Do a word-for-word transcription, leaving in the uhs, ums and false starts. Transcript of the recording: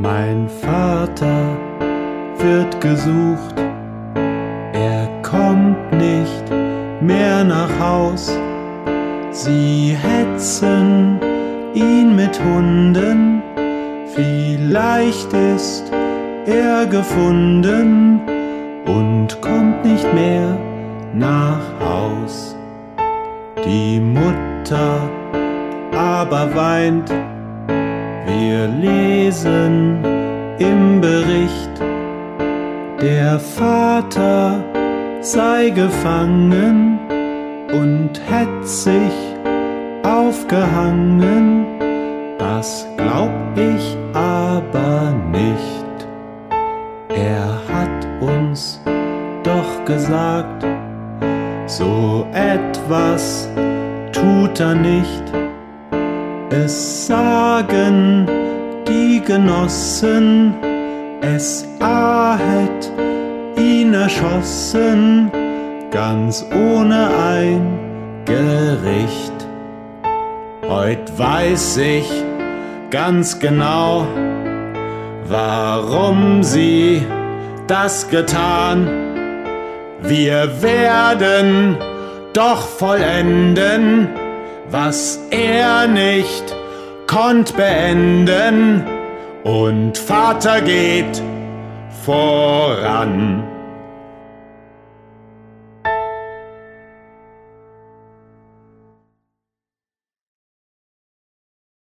Mein Vater wird gesucht, er kommt nicht mehr nach Haus. Sie hetzen ihn mit Hunden, vielleicht ist er gefunden und kommt nicht mehr nach Haus. Die Mutter aber weint, wir lesen im Bericht, der Vater sei gefangen und hätt sich aufgehangen. Das glaub ich aber nicht. Er hat uns doch gesagt, so etwas tut er nicht. Es sagen die Genossen, es ahet ihn erschossen, ganz ohne ein Gericht. Heut weiß ich ganz genau, warum sie das getan. Wir werden doch vollenden, was er nicht konnt beenden, und Vater geht voran.